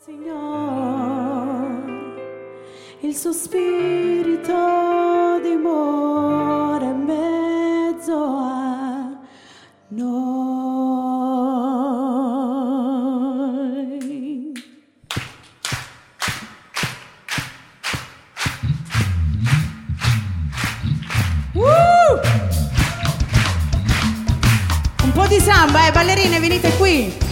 Il suo spirito dimora in mezzo a noi. Un po' di samba, ballerine, venite qui.